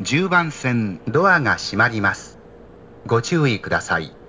10番線ドアが閉まります。ご注意ください。